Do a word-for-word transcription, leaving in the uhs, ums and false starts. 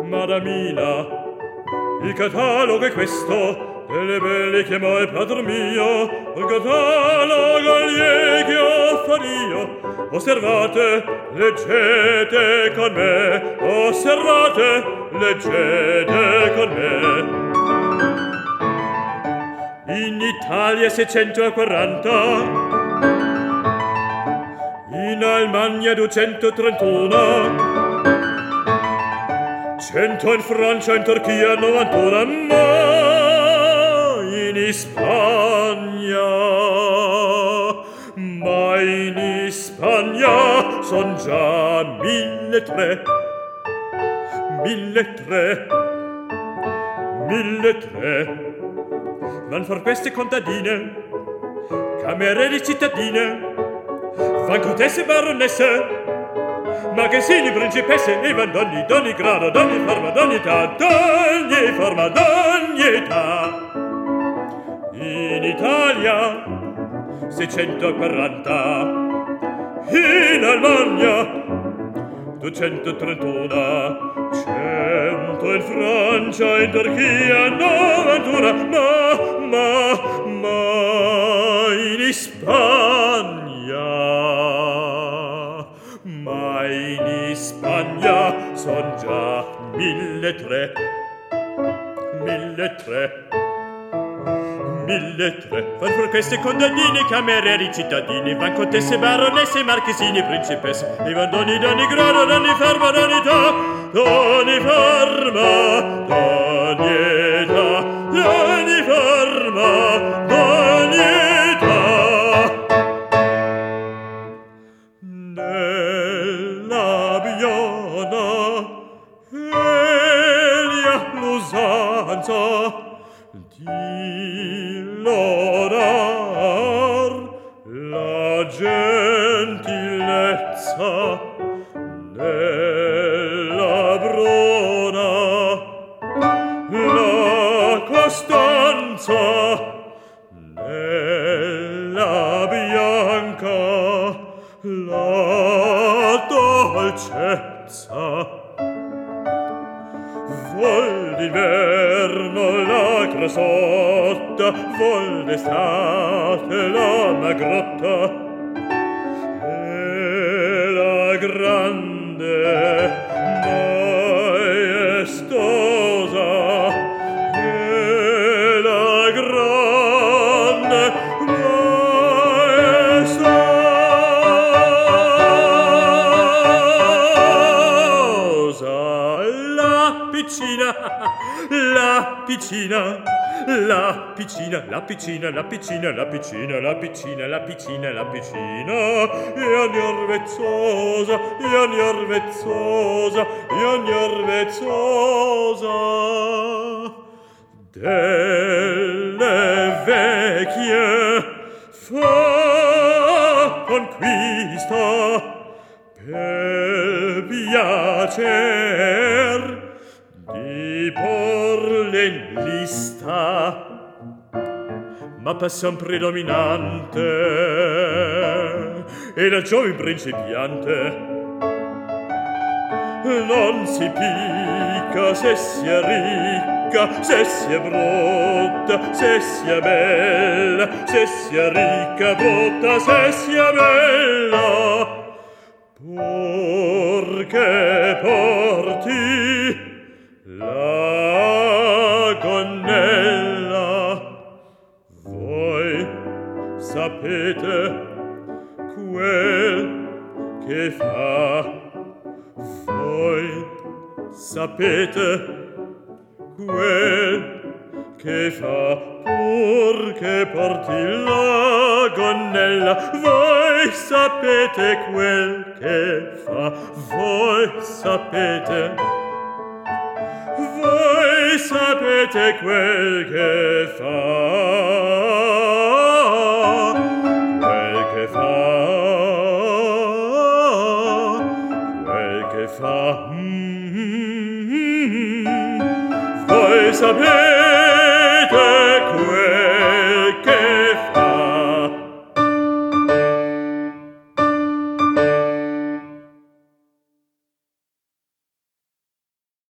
Madamina, il catalogo è questo delle belle che mai padre mio, un catalogo gli che offario. Osservate, leggete con me, osservate, leggete con me. In Italia seicentoquaranta, in Almania duecentotrentuno, cento in Francia, in Turchia novantuno, ma in Ispagna, ma in Ispagna son già mille tre, mille tre, mille tre. Van far queste contadine, cameriere cittadine, van contesse baronesse, magazzini principesse, e van d'ogni, d'ogni grado, d'ogni forma, d'ogni età, d'ogni forma, d'ogni età. In Italia seicentoquaranta, in Almania duecentotrentuno, cento in Francia, in Turchia novantuno, ma, ma, ma in Ispagna, ma in Ispagna son già mille tre, mille tre, mille tre. Van for queste contadine, camerieri cittadini, van contesse, baronesse, marchesini, principesse, e van d'ogni, d'ogni grado, d'ogni forma, d'ogni età, d'ogni forma, d'ogni età, d'ogni forma, d'ogni età. Nella Biona Elia l'usanza di lorar la gentilezza nella brona, la costanza nella bianca, la dolcezza. Vol d'inverno la cresotta, vol d'estate la magrotta, e la grande maestosa, e la grande maestosa, la piccina, la piccina, la piccina, la piccina, la piccina, la piccina, la piccina, la piccina, la piccina, e ogni vezzosa, e ogni vezzosa, e ogni vezzosa delle vecchie fa conquista per piacer di porle in lista, ma passion predominante e la giovin principiante non si picca se si è ricca, se si è brutta, se si è bella, se si è ricca, brutta, se si è bella, purché porti la gonnella. Voi sapete quel che fa, voi sapete quel che fa, purché porti la gonnella. Voi sapete quel che fa, voi sapete, voi sapete quel che fa, quel che fa, quel che fa. Mm-hmm. Voi sapete